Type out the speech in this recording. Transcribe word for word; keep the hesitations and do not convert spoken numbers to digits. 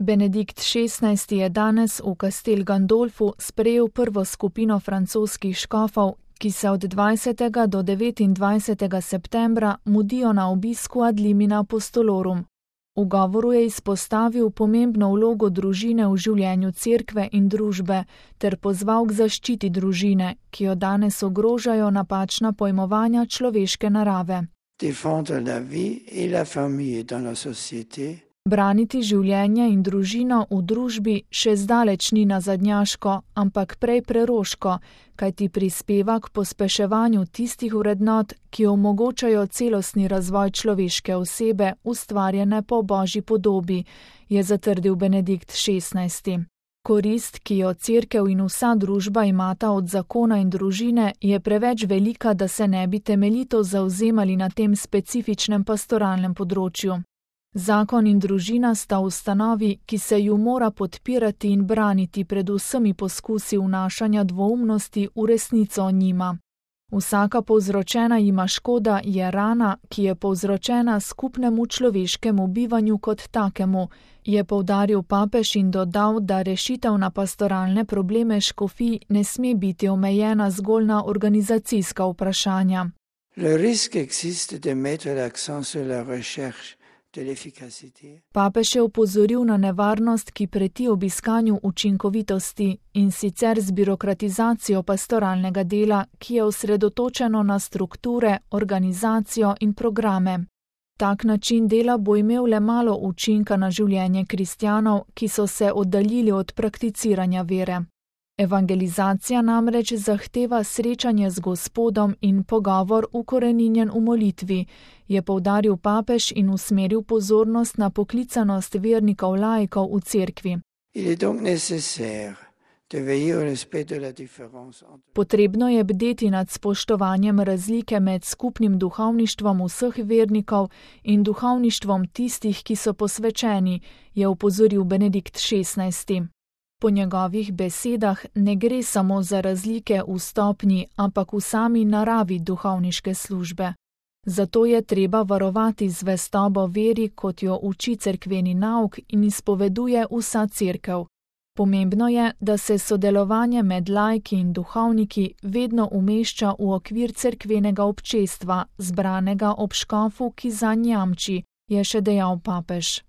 Benedikt šestnajsti je danes v Castel Gandolfu sprejel prvo skupino francoskih škofov, ki se od dvajsetega do devetindvajsetega septembra mudijo na obisku ad limina apostolorum. V govoru je izpostavil pomembno vlogo družine v življenju cerkve in družbe ter pozval k zaščiti družine, ki jo danes ogrožajo napačna pojmovanja človeške narave. Braniti življenje in družino v družbi še zdaleč ni nazadnjaško, ampak prej preroško, kajti prispeva k pospeševanju tistih vrednot, ki omogočajo celostni razvoj človeške osebe, ustvarjene po Božji podobi, je zatrdil Benedikt šestnajsti. Korist, ki jo cerkev in vsa družba imata od zakona in družine, je preveč velika, da se ne bi temeljito zavzemali na tem specifičnem pastoralnem področju. Zakon in družina sta ustanovi, ki se ju mora podpirati in braniti pred vsemi poskusi vnašanja dvoumnosti v resnico o njima. Vsaka povzročena jima škoda je rana, ki je povzročena skupnemu človeškemu bivanju kot takemu, je poudaril papež in dodal, da rešitev na pastoralne probleme škofij ne sme biti omejena zgolj na organizacijska vprašanja. Le risque existe de mettre l'accent sur la recherche. Papež je opozoril na nevarnost, ki preti ob iskanju učinkovitosti, in sicer z birokratizacijo pastoralnega dela, ki je osredotočeno na strukture, organizacijo in programe. Tak način dela bo imel le malo učinka na življenje kristjanov, ki so se oddaljili od prakticiranja vere. Evangelizacija namreč zahteva srečanje z Gospodom in pogovor ukoreninjen v molitvi, je poudaril papež in usmeril pozornost na poklicanost vernikov laikov v cerkvi. Potrebno je bdeti nad spoštovanjem razlike med skupnim duhovništvom vseh vernikov in duhovništvom tistih, ki so posvečeni, je opozoril Benedikt šestnajsti. Po njegovih besedah ne gre samo za razlike v stopnji, ampak v sami naravi duhovniške službe. Zato je treba varovati zvestobo veri, kot jo uči cerkveni nauk in izpoveduje vsa cerkev. Pomembno je, da se sodelovanje med laiki in duhovniki vedno umešča v okvir cerkvenega občestva, zbranega ob škofu, ki zanj jamči, je še dejal papež.